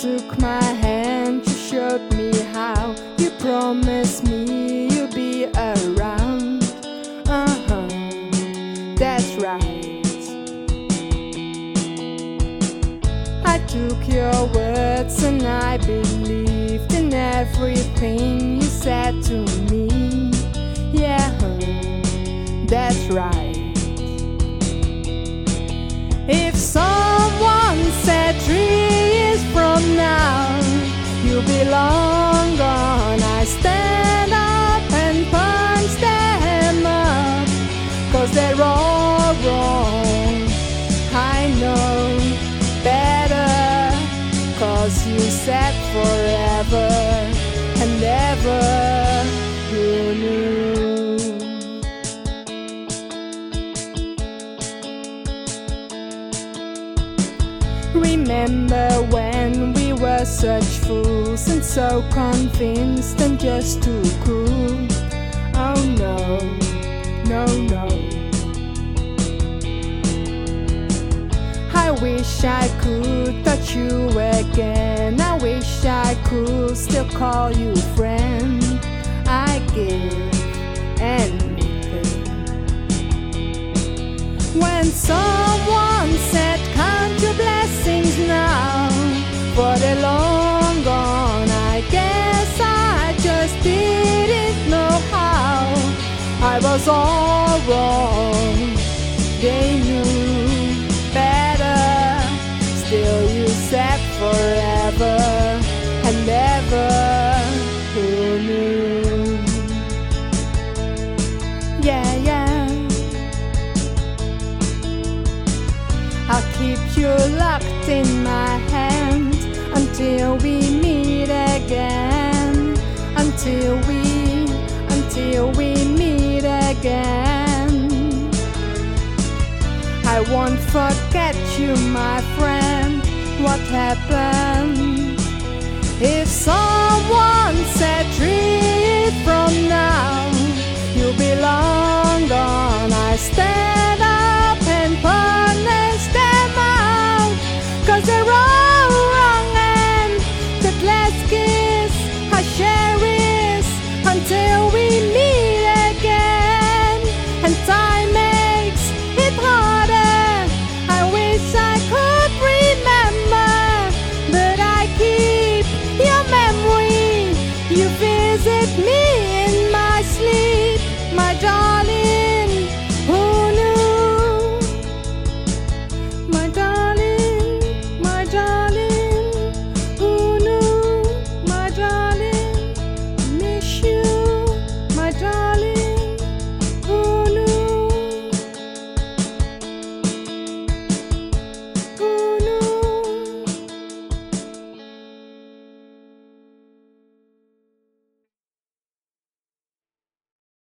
took my hand, you showed me how. You promised me you'll be around. That's right. I took your words and I believed in everything you said to me. Yeah, that's right. If someone said 3 years from now you'll be long gone, I stand up and punch them up, 'cause they're all wrong. I know better, 'cause you said forever and ever. Who knew? Remember when we were such fools and so convinced and just too cool? Oh no, no, no. I wish I could touch you again. I wish I could still call you friend. I give anything. When someone said count your blessings now, for they're long gone, I guess I just didn't know how. I was all wrong. They knew better. Still you said forever and ever. Who knew? Yeah, yeah. I'll keep you locked in my hand until we meet again. Until we meet again. I won't forget you, my friend. What happened? If someone said 3 years from now